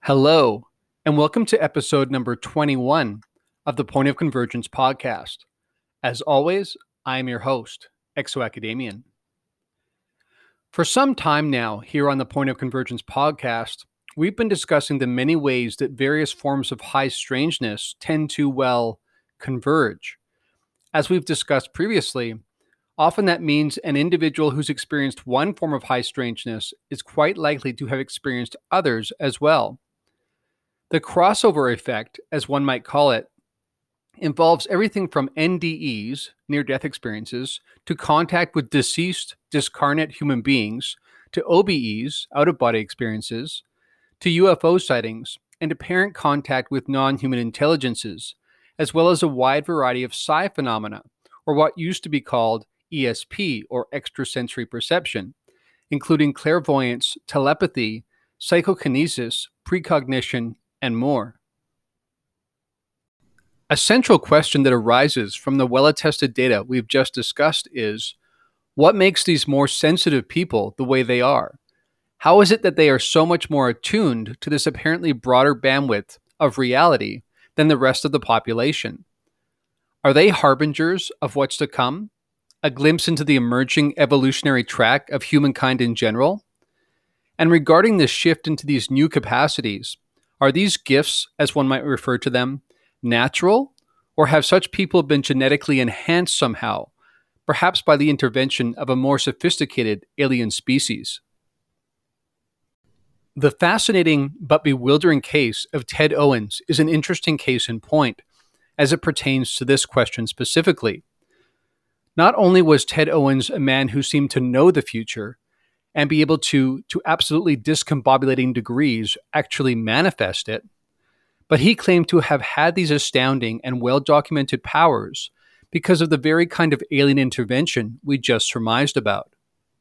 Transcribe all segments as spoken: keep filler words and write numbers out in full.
Hello, and welcome to episode number twenty-one of the Point of Convergence podcast. As always, I am your host, Exo-Academian. For some time now, here on the Point of Convergence podcast, we've been discussing the many ways that various forms of high strangeness tend to, well, converge. As we've discussed previously, often that means an individual who's experienced one form of high strangeness is quite likely to have experienced others as well. The crossover effect, as one might call it, involves everything from N D Es, near-death experiences, to contact with deceased, discarnate human beings, to O B Es, out-of-body experiences, to U F O sightings, and apparent contact with non-human intelligences, as well as a wide variety of psi phenomena, or what used to be called E S P, or extrasensory perception, including clairvoyance, telepathy, psychokinesis, precognition, and more. A central question that arises from the well-attested data we've just discussed is, what makes these more sensitive people the way they are? How is it that they are so much more attuned to this apparently broader bandwidth of reality than the rest of the population? Are they harbingers of what's to come? A glimpse into the emerging evolutionary track of humankind in general? And regarding this shift into these new capacities, are these gifts, as one might refer to them, natural, or have such people been genetically enhanced somehow, perhaps by the intervention of a more sophisticated alien species? The fascinating but bewildering case of Ted Owens is an interesting case in point, as it pertains to this question specifically. Not only was Ted Owens a man who seemed to know the future, and be able to, to absolutely discombobulating degrees, actually manifest it, but he claimed to have had these astounding and well-documented powers because of the very kind of alien intervention we just surmised about.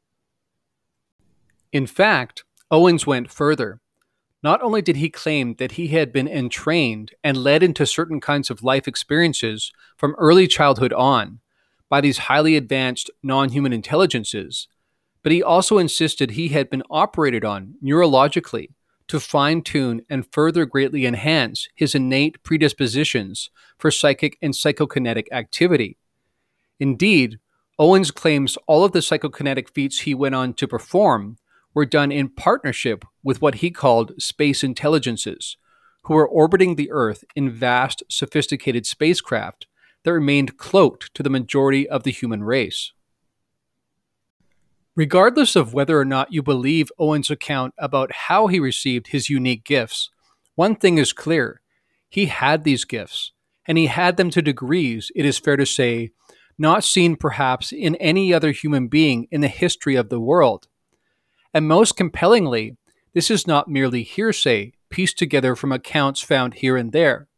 In fact, Owens went further. Not only did he claim that he had been entrained and led into certain kinds of life experiences from early childhood on by these highly advanced non-human intelligences, but he also insisted he had been operated on neurologically to fine-tune and further greatly enhance his innate predispositions for psychic and psychokinetic activity. Indeed, Owens claims all of the psychokinetic feats he went on to perform were done in partnership with what he called space intelligences, who were orbiting the Earth in vast, sophisticated spacecraft that remained cloaked to the majority of the human race. Regardless of whether or not you believe Owens' account about how he received his unique gifts, one thing is clear. He had these gifts, and he had them to degrees, it is fair to say, not seen perhaps in any other human being in the history of the world. And most compellingly, this is not merely hearsay pieced together from accounts found here and there.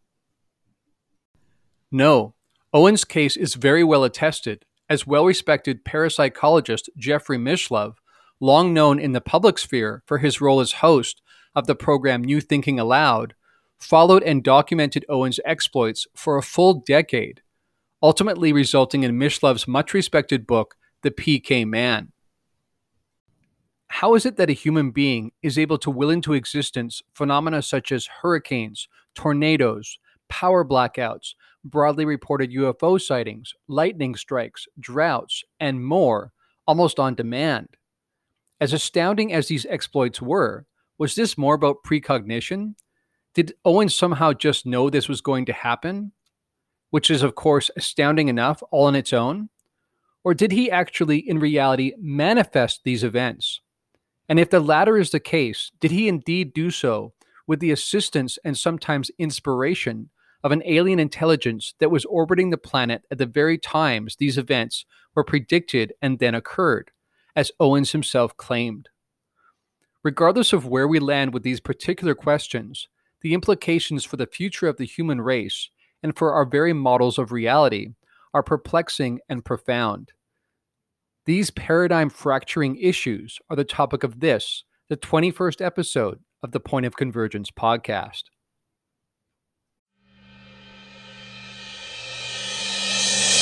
No, Owens' case is very well attested, as well-respected parapsychologist Jeffrey Mishlove, long known in the public sphere for his role as host of the program New Thinking Allowed, followed and documented Owens' exploits for a full decade, ultimately resulting in Mishlove's much-respected book, The P K Man. How is it that a human being is able to will into existence phenomena such as hurricanes, tornadoes, power blackouts, broadly reported U F O sightings, lightning strikes, droughts, and more, almost on demand? As astounding as these exploits were, was this more about precognition? Did Owens somehow just know this was going to happen? Which is, of course, astounding enough all on its own? Or did he actually, in reality, manifest these events? And if the latter is the case, did he indeed do so with the assistance and sometimes inspiration of an alien intelligence that was orbiting the planet at the very times these events were predicted and then occurred, as Owens himself claimed? Regardless of where we land with these particular questions, the implications for the future of the human race and for our very models of reality are perplexing and profound. These paradigm-fracturing issues are the topic of this, the twenty-first episode of the Point of Convergence podcast.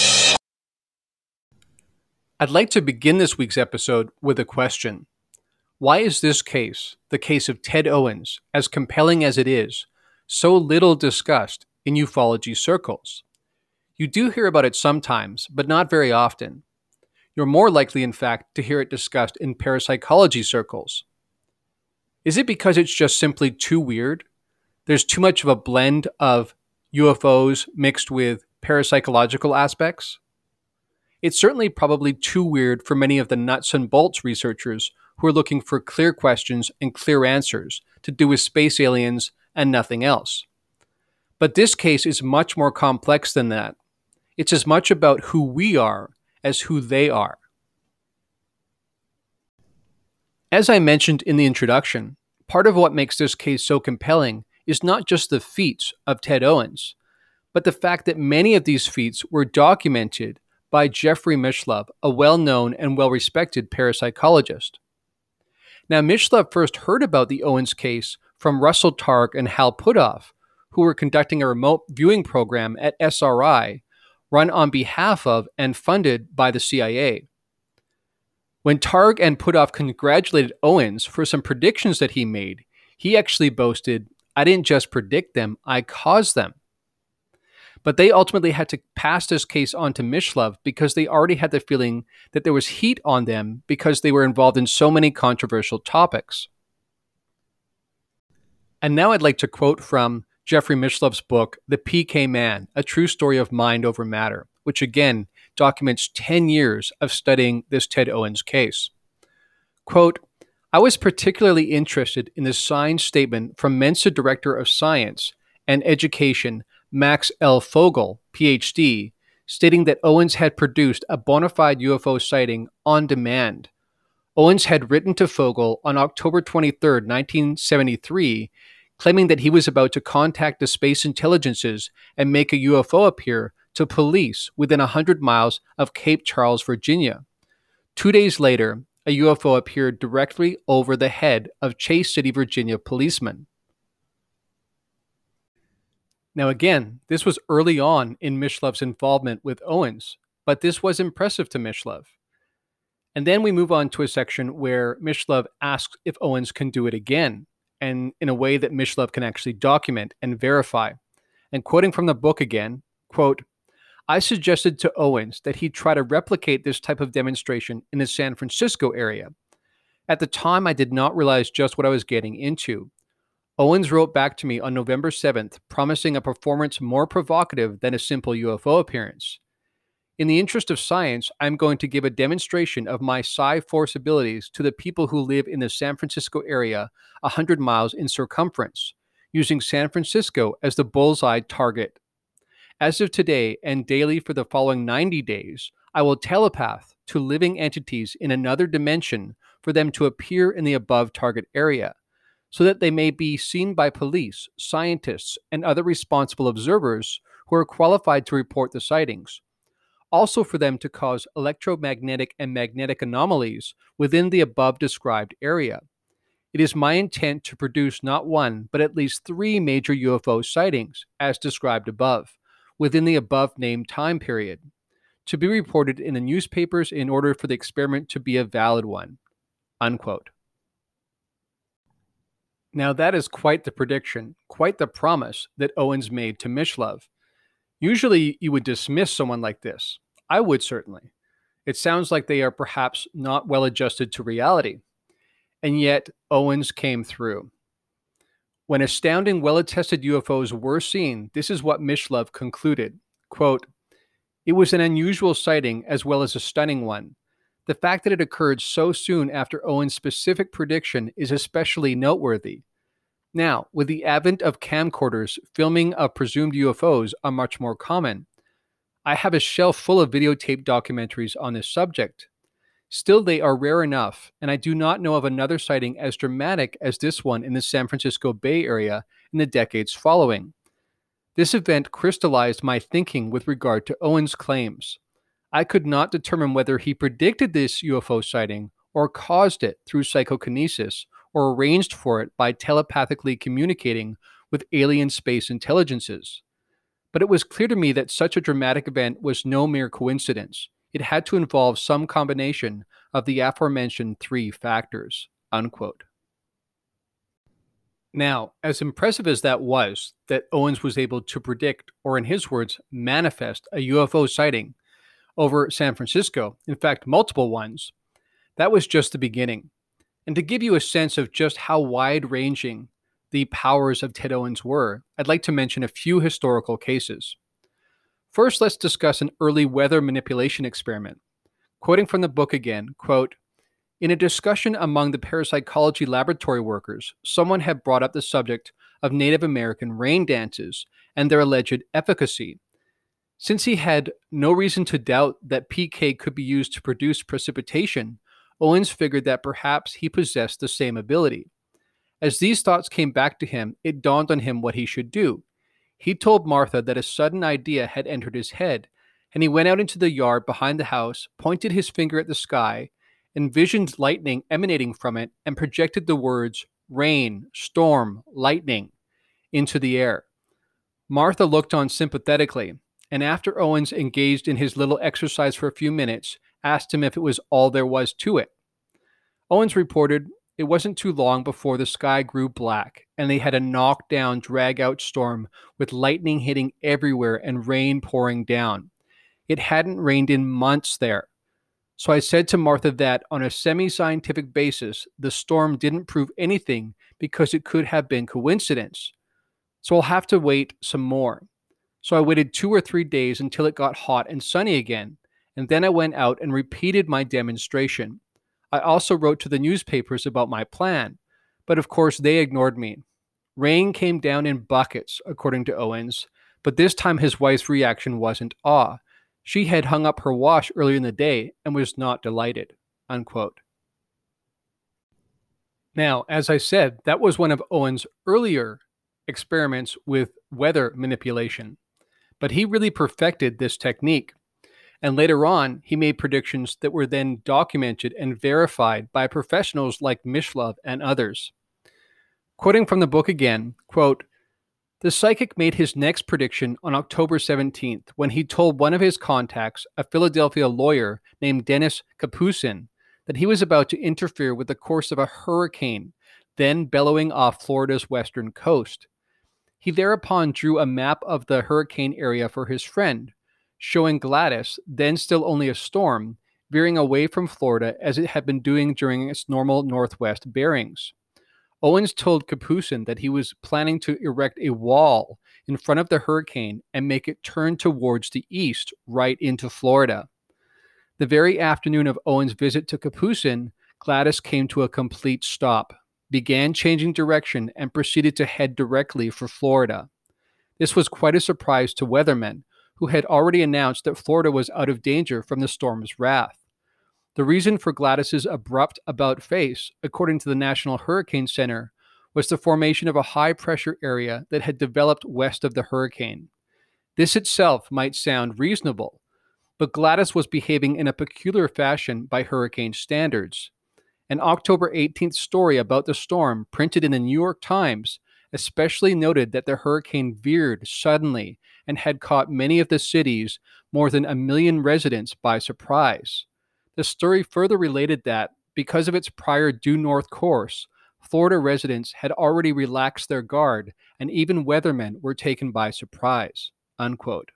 I'd like to begin this week's episode with a question. Why is this case, the case of Ted Owens, as compelling as it is, so little discussed in ufology circles? You do hear about it sometimes, but not very often. You're more likely, in fact, to hear it discussed in parapsychology circles. Is it because it's just simply too weird? There's too much of a blend of U F Os mixed with parapsychological aspects? It's certainly probably too weird for many of the nuts and bolts researchers who are looking for clear questions and clear answers to do with space aliens and nothing else. But this case is much more complex than that. It's as much about who we are as who they are. As I mentioned in the introduction, part of what makes this case so compelling is not just the feats of Ted Owens, but the fact that many of these feats were documented by Jeffrey Mishlove, a well-known and well-respected parapsychologist. Now, Mishlove first heard about the Owens case from Russell Targ and Hal Puthoff, who were conducting a remote viewing program at S R I, run on behalf of and funded by the C I A. When Targ and Puthoff congratulated Owens for some predictions that he made, he actually boasted, "I didn't just predict them, I caused them." But they ultimately had to pass this case on to Mishlove because they already had the feeling that there was heat on them because they were involved in so many controversial topics. And now I'd like to quote from Jeffrey Mishlove's book, The P K Man, A True Story of Mind Over Matter, which again documents ten years of studying this Ted Owens case. Quote, "I was particularly interested in the signed statement from Mensa Director of Science and Education, Max L. Fogel, P H D, stating that Owens had produced a bona fide U F O sighting on demand. Owens had written to Fogel on October twenty-third, nineteen seventy-three, claiming that he was about to contact the space intelligences and make a U F O appear to police within one hundred miles of Cape Charles, Virginia. Two days later, a U F O appeared directly over the head of Chase City, Virginia policemen." Now again, this was early on in Mishlove's involvement with Owens, but this was impressive to Mishlove. And then we move on to a section where Mishlove asks if Owens can do it again, and in a way that Mishlove can actually document and verify. And quoting from the book again, quote, "I suggested to Owens that he try to replicate this type of demonstration in the San Francisco area. At the time, I did not realize just what I was getting into. Owens wrote back to me on November seventh, promising a performance more provocative than a simple U F O appearance. In the interest of science, I'm going to give a demonstration of my psi force abilities to the people who live in the San Francisco area one hundred miles in circumference, using San Francisco as the bullseye target. As of today and daily for the following ninety days, I will telepath to living entities in another dimension for them to appear in the above target area, so that they may be seen by police, scientists, and other responsible observers who are qualified to report the sightings. Also for them to cause electromagnetic and magnetic anomalies within the above described area. It is my intent to produce not one, but at least three major U F O sightings, as described above, within the above named time period, to be reported in the newspapers in order for the experiment to be a valid one." Unquote. Now that is quite the prediction, quite the promise that Owens made to Mishlove. Usually you would dismiss someone like this. I would certainly. It sounds like they are perhaps not well adjusted to reality. And yet Owens came through. When astounding, well-attested U F Os were seen, this is what Mishlove concluded. Quote, "It was an unusual sighting as well as a stunning one. The fact that it occurred so soon after Owens' specific prediction is especially noteworthy. Now, with the advent of camcorders, filming of presumed U F Os are much more common. I have a shelf full of videotape documentaries on this subject. Still, they are rare enough, and I do not know of another sighting as dramatic as this one in the San Francisco Bay Area in the decades following. This event crystallized my thinking with regard to Owens' claims. I could not determine whether he predicted this U F O sighting or caused it through psychokinesis or arranged for it by telepathically communicating with alien space intelligences. But it was clear to me that such a dramatic event was no mere coincidence. It had to involve some combination of the aforementioned three factors." unquote. Now, as impressive as that was, that Owens was able to predict, or in his words, manifest a U F O sighting over San Francisco, in fact, multiple ones, that was just the beginning. And to give you a sense of just how wide ranging the powers of Ted Owens were, I'd like to mention a few historical cases. First, let's discuss an early weather manipulation experiment. Quoting from the book again, quote, "In a discussion among the parapsychology laboratory workers, someone had brought up the subject of Native American rain dances and their alleged efficacy. Since he had no reason to doubt that P K could be used to produce precipitation, Owens figured that perhaps he possessed the same ability. As these thoughts came back to him, it dawned on him what he should do. He told Martha that a sudden idea had entered his head, and he went out into the yard behind the house, pointed his finger at the sky, envisioned lightning emanating from it, and projected the words rain, storm, lightning into the air. Martha looked on sympathetically, and after Owens engaged in his little exercise for a few minutes, asked him if it was all there was to it. Owens reported it wasn't too long before the sky grew black, and they had a knockdown, drag-out storm with lightning hitting everywhere and rain pouring down. It hadn't rained in months there. So I said to Martha that, on a semi-scientific basis, the storm didn't prove anything because it could have been coincidence. So I'll have to wait some more. So I waited two or three days until it got hot and sunny again, and then I went out and repeated my demonstration. I also wrote to the newspapers about my plan, but of course they ignored me. Rain came down in buckets, according to Owens, but this time his wife's reaction wasn't awe. She had hung up her wash earlier in the day and was not delighted," unquote. Now, as I said, that was one of Owens' earlier experiments with weather manipulation, but he really perfected this technique. And later on, he made predictions that were then documented and verified by professionals like Mishlove and others. Quoting from the book again, quote, "The psychic made his next prediction on October seventeenth when he told one of his contacts, a Philadelphia lawyer named Dennis Capucin, that he was about to interfere with the course of a hurricane, then bellowing off Florida's western coast. He thereupon drew a map of the hurricane area for his friend, showing Gladys, then still only a storm, veering away from Florida as it had been doing during its normal northwest bearings. Owens told Capucin that he was planning to erect a wall in front of the hurricane and make it turn towards the east, right into Florida. The very afternoon of Owens' visit to Capucin, Gladys came to a complete stop, began changing direction, and proceeded to head directly for Florida. This was quite a surprise to weathermen, who had already announced that Florida was out of danger from the storm's wrath. The reason for Gladys's abrupt about-face, according to the National Hurricane Center, was the formation of a high-pressure area that had developed west of the hurricane. This itself might sound reasonable, but Gladys was behaving in a peculiar fashion by hurricane standards. An October eighteenth story about the storm, printed in the New York Times, especially noted that the hurricane veered suddenly and had caught many of the city's more than a million residents by surprise. The story further related that, because of its prior due north course, Florida residents had already relaxed their guard, and even weathermen were taken by surprise, unquote.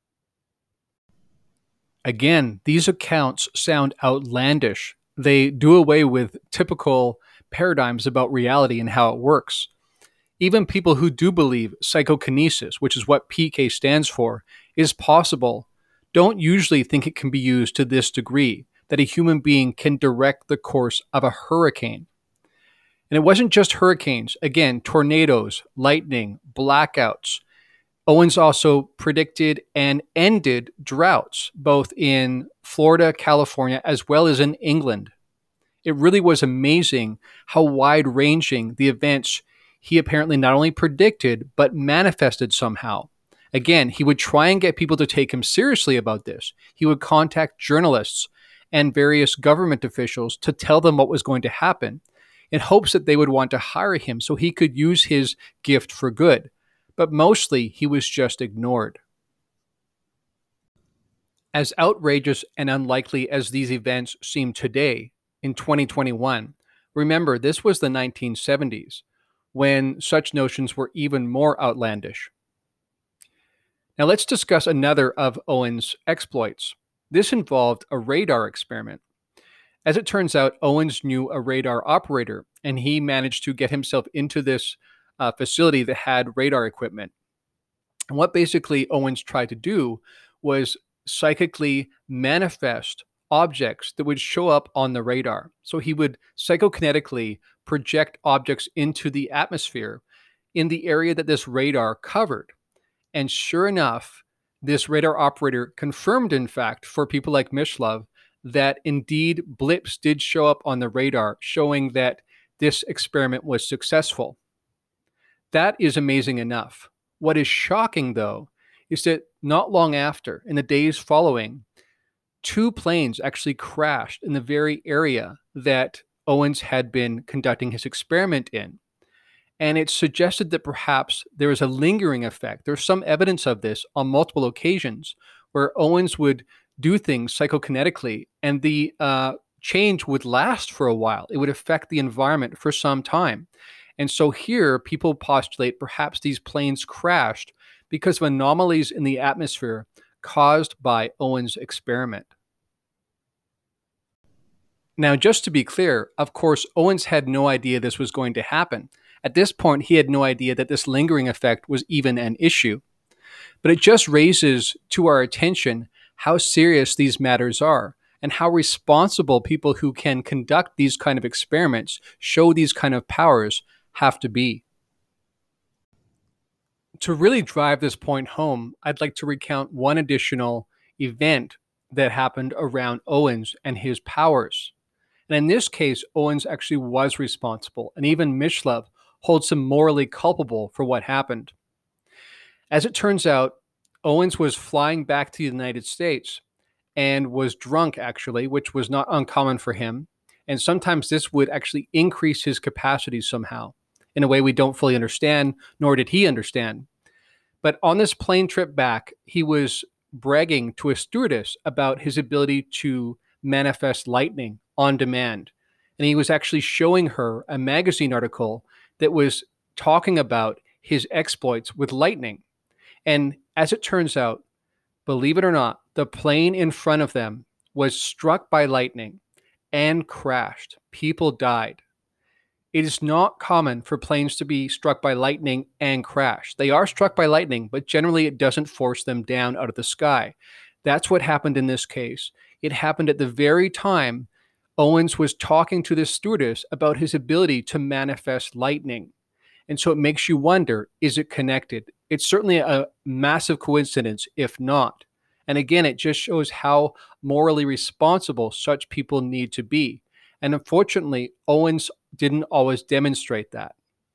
Again, these accounts sound outlandish. They do away with typical paradigms about reality and how it works. Even people who do believe psychokinesis, which is what P K stands for, is possible, don't usually think it can be used to this degree, that a human being can direct the course of a hurricane. And it wasn't just hurricanes. Again, tornadoes, lightning, blackouts. Owens also predicted and ended droughts, both in Florida, California, as well as in England. It really was amazing how wide-ranging the events he apparently not only predicted, but manifested somehow. Again, he would try and get people to take him seriously about this. He would contact journalists and various government officials to tell them what was going to happen, in hopes that they would want to hire him so he could use his gift for good. But mostly, he was just ignored. As outrageous and unlikely as these events seem today, in twenty twenty-one, Remember, this was the nineteen seventies, when such notions were even more outlandish. Now let's discuss another of Owen's exploits. This involved a radar experiment. As it turns out, Owens knew a radar operator, and he managed to get himself into this uh, facility that had radar equipment. And what basically Owens tried to do was psychically manifest objects that would show up on the radar. So he would psychokinetically project objects into the atmosphere in the area that this radar covered. And sure enough, this radar operator confirmed, in fact, for people like Mishlove, that indeed blips did show up on the radar, showing that this experiment was successful. That is amazing enough. What is shocking, though, is that not long after, in the days following, two planes actually crashed in the very area that Owens had been conducting his experiment in. And it suggested that perhaps there was a lingering effect. There's some evidence of this on multiple occasions where Owens would do things psychokinetically, and the uh, change would last for a while. It would affect the environment for some time. And so here, people postulate perhaps these planes crashed because of anomalies in the atmosphere caused by Owens' experiment. Now, just to be clear, of course, Owens had no idea this was going to happen. At this point, he had no idea that this lingering effect was even an issue. But it just raises to our attention how serious these matters are and how responsible people who can conduct these kind of experiments, show these kind of powers, have to be. To really drive this point home, I'd like to recount one additional event that happened around Owens and his powers. And in this case, Owens actually was responsible, and even Mishlove holds him morally culpable for what happened. As it turns out, Owens was flying back to the United States and was drunk, actually, which was not uncommon for him. And sometimes this would actually increase his capacity somehow in a way we don't fully understand, nor did he understand. But on this plane trip back, he was bragging to a stewardess about his ability to manifest lightning on demand. And he was actually showing her a magazine article that was talking about his exploits with lightning. And as it turns out, believe it or not, the plane in front of them was struck by lightning and crashed. People died. It is not common for planes to be struck by lightning and crash. They are struck by lightning, but generally it doesn't force them down out of the sky. That's what happened in this case. It happened at the very time Owens was talking to this stewardess about his ability to manifest lightning. And so it makes you wonder, is it connected? It's certainly a massive coincidence, if not. And again, it just shows how morally responsible such people need to be. And unfortunately, Owens didn't always demonstrate that.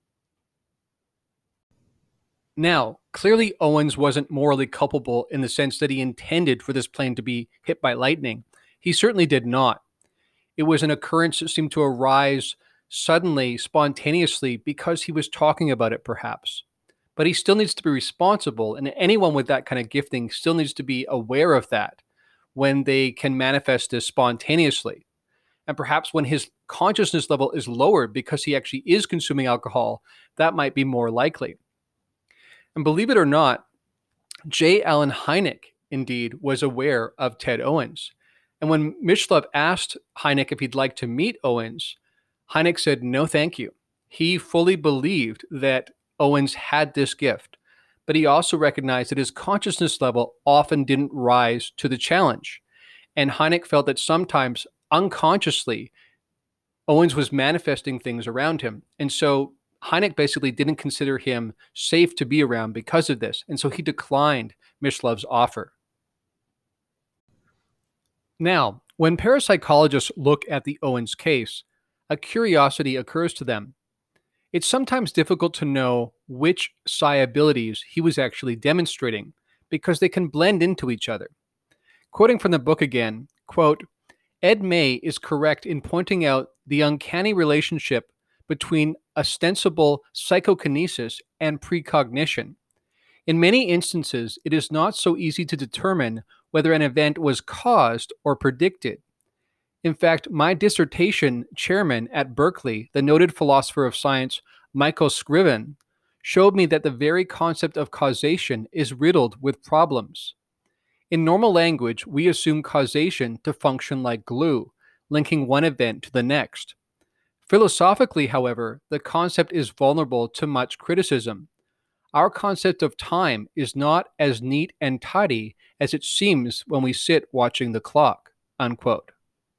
Now, clearly Owens wasn't morally culpable in the sense that he intended for this plane to be hit by lightning. He certainly did not. It was an occurrence that seemed to arise suddenly, spontaneously, because he was talking about it, perhaps. But he still needs to be responsible, and anyone with that kind of gifting still needs to be aware of that when they can manifest this spontaneously. And perhaps when his consciousness level is lowered because he actually is consuming alcohol, that might be more likely. And believe it or not, J. Allen Hynek, indeed, was aware of Ted Owens. And when Mishlove asked Hynek if he'd like to meet Owens, Hynek said, no, thank you. He fully believed that Owens had this gift, but he also recognized that his consciousness level often didn't rise to the challenge. And Hynek felt that sometimes, unconsciously, Owens was manifesting things around him. And so Hynek basically didn't consider him safe to be around because of this. And so he declined Mishlove's offer. Now, when parapsychologists look at the Owens case, a curiosity occurs to them. It's sometimes difficult to know which psi abilities he was actually demonstrating because they can blend into each other. Quoting from the book again, quote, Ed May is correct in pointing out the uncanny relationship between ostensible psychokinesis and precognition. In many instances, it is not so easy to determine whether an event was caused or predicted. In fact, my dissertation chairman at Berkeley, the noted philosopher of science Michael Scriven, showed me that the very concept of causation is riddled with problems. In normal language, we assume causation to function like glue, linking one event to the next. Philosophically, however, the concept is vulnerable to much criticism. Our concept of time is not as neat and tidy as it seems when we sit watching the clock." Unquote.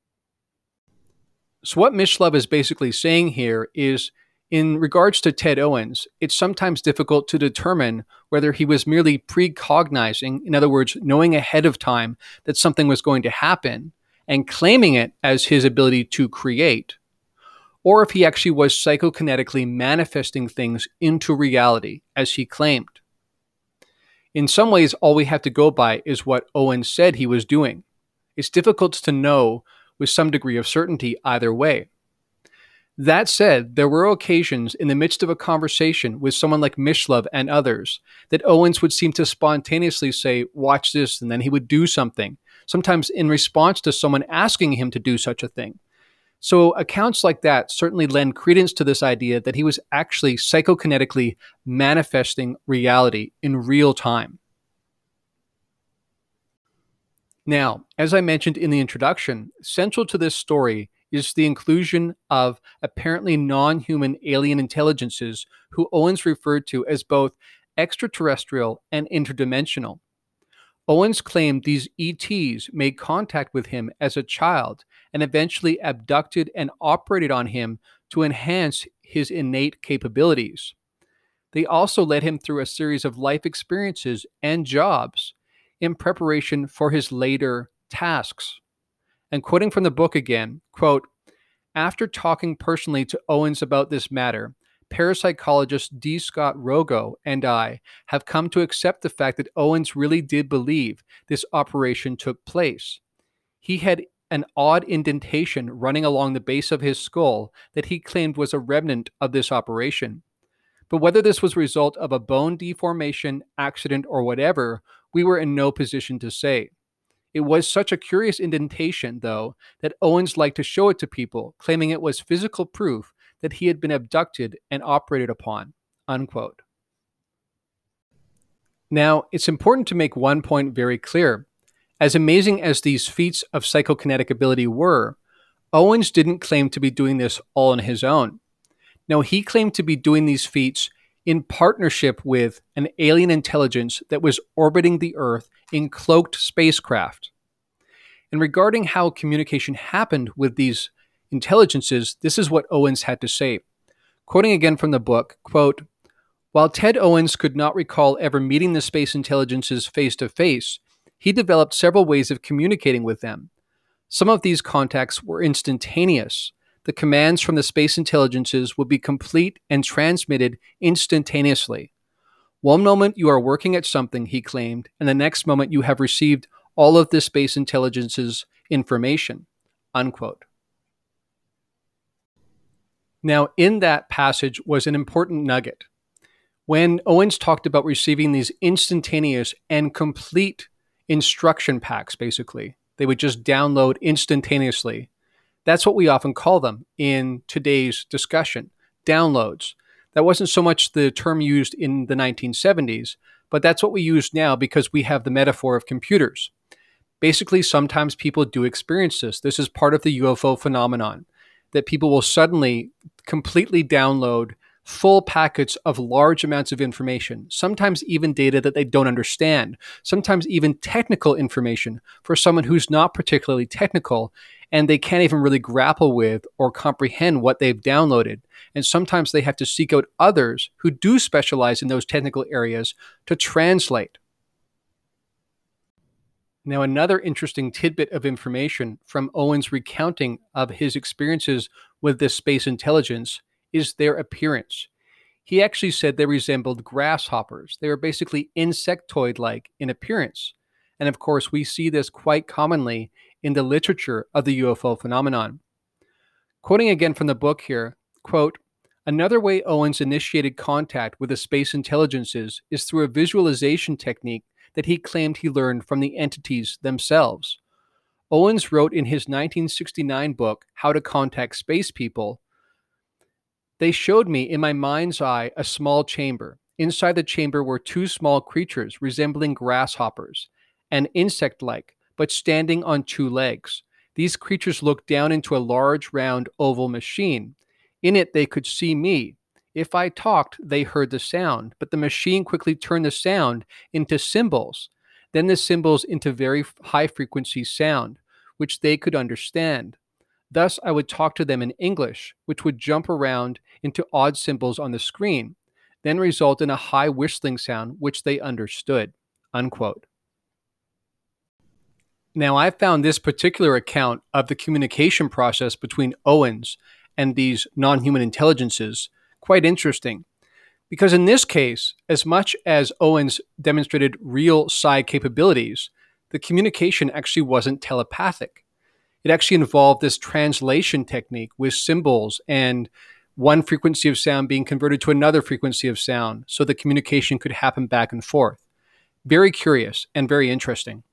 So what Mishlove is basically saying here is, in regards to Ted Owens, it's sometimes difficult to determine whether he was merely precognizing, in other words, knowing ahead of time that something was going to happen and claiming it as his ability to create, or if he actually was psychokinetically manifesting things into reality, as he claimed. In some ways, all we have to go by is what Owens said he was doing. It's difficult to know with some degree of certainty either way. That said, there were occasions in the midst of a conversation with someone like Mishlove and others that Owens would seem to spontaneously say, "Watch this," and then he would do something, sometimes in response to someone asking him to do such a thing. So accounts like that certainly lend credence to this idea that he was actually psychokinetically manifesting reality in real time. Now, as I mentioned in the introduction, central to this story is the inclusion of apparently non-human alien intelligences who Owens referred to as both extraterrestrial and interdimensional. Owens claimed these E Ts made contact with him as a child and eventually abducted and operated on him to enhance his innate capabilities. They also led him through a series of life experiences and jobs in preparation for his later tasks. And quoting from the book again, quote, "After talking personally to Owens about this matter, parapsychologist D. Scott Rogo and I have come to accept the fact that Owens really did believe this operation took place. He had an odd indentation running along the base of his skull that he claimed was a remnant of this operation. But whether this was a result of a bone deformation, accident, or whatever, we were in no position to say. It was such a curious indentation, though, that Owens liked to show it to people, claiming it was physical proof that he had been abducted and operated upon." Unquote. Now, it's important to make one point very clear. As amazing as these feats of psychokinetic ability were, Owens didn't claim to be doing this all on his own. No, he claimed to be doing these feats in partnership with an alien intelligence that was orbiting the Earth in cloaked spacecraft. And regarding how communication happened with these intelligences, this is what Owens had to say. Quoting again from the book, quote, "While Ted Owens could not recall ever meeting the space intelligences face to face, he developed several ways of communicating with them. Some of these contacts were instantaneous. The commands from the space intelligences would be complete and transmitted instantaneously. One moment you are working at something," he claimed, "and the next moment you have received all of the space intelligence's information." Unquote. Now, in that passage was an important nugget. When Owens talked about receiving these instantaneous and complete instruction packs, basically, they would just download instantaneously. That's what we often call them in today's discussion, downloads. That wasn't so much the term used in the nineteen seventies, but that's what we use now because we have the metaphor of computers. Basically, sometimes people do experience this. This is part of the U F O phenomenon, that people will suddenly completely download full packets of large amounts of information, sometimes even data that they don't understand, sometimes even technical information for someone who's not particularly technical, and they can't even really grapple with or comprehend what they've downloaded. And sometimes they have to seek out others who do specialize in those technical areas to translate. Now, another interesting tidbit of information from Owens' recounting of his experiences with this space intelligence is their appearance. He actually said they resembled grasshoppers. They were basically insectoid-like in appearance. And of course, we see this quite commonly in the literature of the U F O phenomenon. Quoting again from the book here, quote, "Another way Owens initiated contact with the space intelligences is through a visualization technique that he claimed he learned from the entities themselves. Owens wrote in his nineteen sixty-nine book, How to Contact Space People, "They showed me in my mind's eye a small chamber. Inside the chamber were two small creatures resembling grasshoppers and insect-like, but standing on two legs. These creatures looked down into a large, round, oval machine. In it, they could see me. If I talked, they heard the sound, but the machine quickly turned the sound into symbols, then the symbols into very high-frequency sound, which they could understand. Thus, I would talk to them in English, which would jump around into odd symbols on the screen, then result in a high whistling sound, which they understood." Unquote. Now, I found this particular account of the communication process between Owens and these non-human intelligences quite interesting, because in this case, as much as Owens demonstrated real psi capabilities, the communication actually wasn't telepathic. It actually involved this translation technique with symbols and one frequency of sound being converted to another frequency of sound so the communication could happen back and forth. Very curious and very interesting.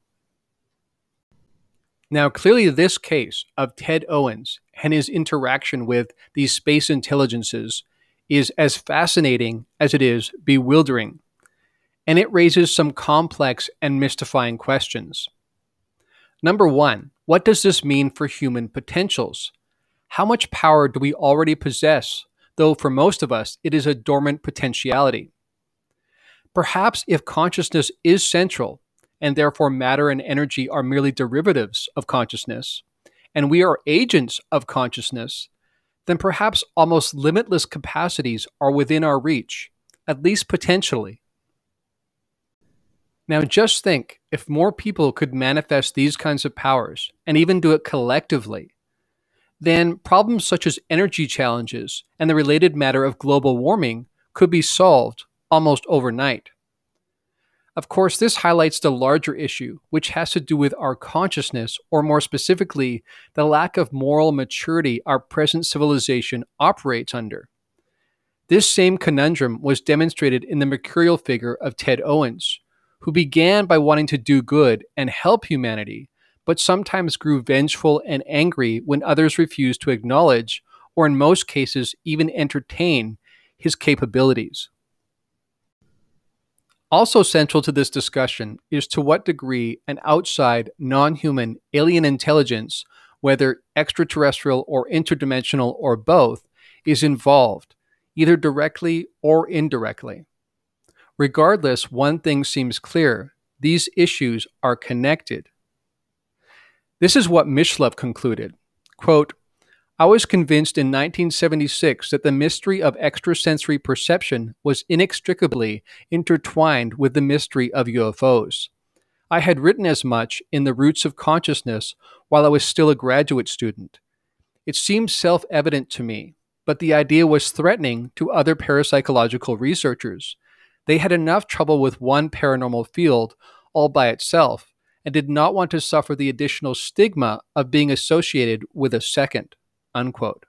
Now, clearly this case of Ted Owens and his interaction with these space intelligences is as fascinating as it is bewildering, and it raises some complex and mystifying questions. Number one, what does this mean for human potentials? How much power do we already possess, though for most of us it is a dormant potentiality? Perhaps if consciousness is central, and therefore matter and energy are merely derivatives of consciousness, and we are agents of consciousness, then perhaps almost limitless capacities are within our reach, at least potentially. Now just think, if more people could manifest these kinds of powers, and even do it collectively, then problems such as energy challenges and the related matter of global warming could be solved almost overnight. Of course, this highlights the larger issue, which has to do with our consciousness, or more specifically, the lack of moral maturity our present civilization operates under. This same conundrum was demonstrated in the mercurial figure of Ted Owens, who began by wanting to do good and help humanity, but sometimes grew vengeful and angry when others refused to acknowledge, or in most cases even entertain, his capabilities. Also central to this discussion is to what degree an outside, non-human, alien intelligence, whether extraterrestrial or interdimensional or both, is involved, either directly or indirectly. Regardless, one thing seems clear: these issues are connected. This is what Mishlove concluded. Quote, "I was convinced in nineteen seventy-six that the mystery of extrasensory perception was inextricably intertwined with the mystery of U F Os. I had written as much in The Roots of Consciousness while I was still a graduate student. It seemed self-evident to me, but the idea was threatening to other parapsychological researchers. They had enough trouble with one paranormal field all by itself and did not want to suffer the additional stigma of being associated with a second." Unquote.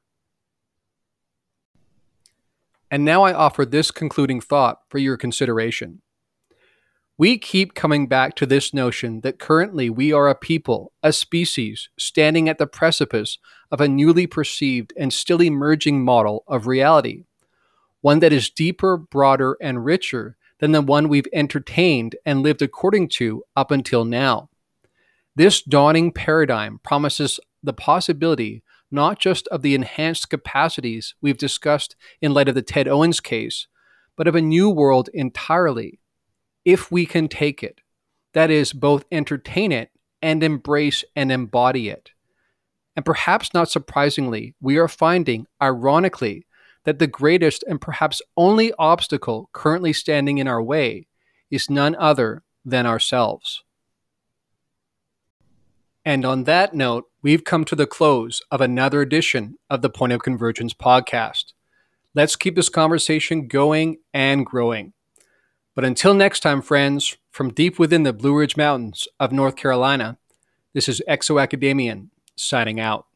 And now I offer this concluding thought for your consideration. We keep coming back to this notion that currently we are a people, a species, standing at the precipice of a newly perceived and still emerging model of reality, one that is deeper, broader, and richer than the one we've entertained and lived according to up until now. This dawning paradigm promises the possibility not just of the enhanced capacities we've discussed in light of the Ted Owens case, but of a new world entirely, if we can take it. That is, both entertain it and embrace and embody it. And perhaps not surprisingly, we are finding, ironically, that the greatest and perhaps only obstacle currently standing in our way is none other than ourselves. And on that note, we've come to the close of another edition of the Point of Convergence podcast. Let's keep this conversation going and growing. But until next time, friends, from deep within the Blue Ridge Mountains of North Carolina, this is Exo Academian signing out.